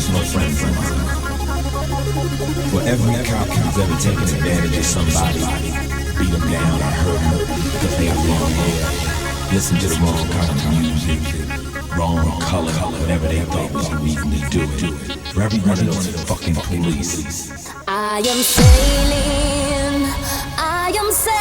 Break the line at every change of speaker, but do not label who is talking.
personal friends of mine. For every cop who's ever taken advantage of somebody, beat them down or hurt them because they have long hair, listen to the wrong kind of music, wrong color, whatever they thought was the reason to do it. For every one of those fucking police.
I am sailing, I am sailing.